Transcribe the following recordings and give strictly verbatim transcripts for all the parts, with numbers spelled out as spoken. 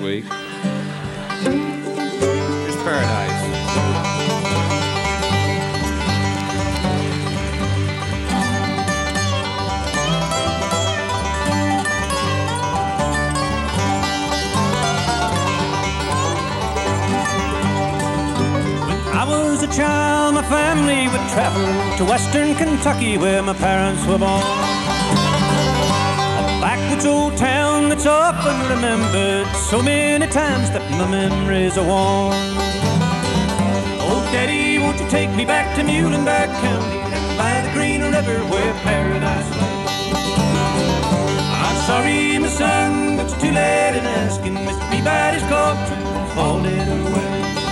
week. Here's Paradise. I was a child, my family would travel to western Kentucky where my parents were born. A backwoods old town that's often remembered so many times that my memories are worn. Oh, Daddy, won't you take me back to Muhlenberg County and by the Green River where paradise lay? I'm sorry, my son, but it's too late in asking. Mister Peabody's called true and falling away.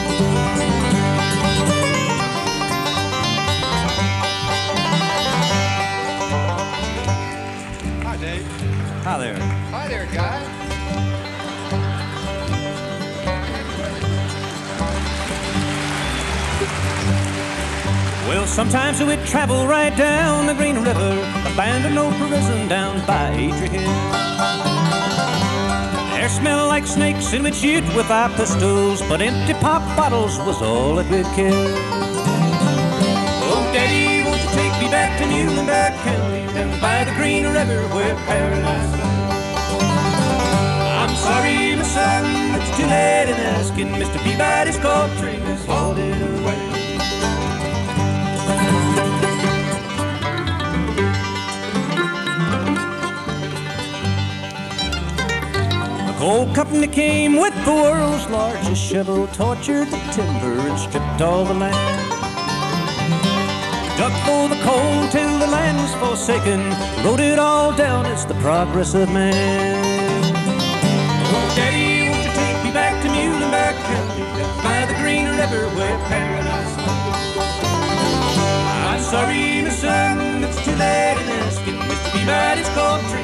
Hi there. Hi there, guy. Well, sometimes we'd travel right down the Green River, abandon old prison down by Adria Hill. Air smelled like snakes and we'd shoot with our pistols, but empty pop bottles was all that we'd kill. Oh, Daddy, won't you take me back to Muhlenberg County, down by the Green River where paradise lay? I'm sorry, my son, it's too late in asking. Mister Peabody's cold train has hauled it away. The coal company came with the world's largest shovel, tortured the timber and stripped all the land. Dug for the coal till the land was forsaken, wrote it all down as the progress of man. Daddy, won't you take me back to Muhlenberg County, by the Green River where paradise lay? I'm sorry, my son, it's too late in asking. Mister Peabody's called true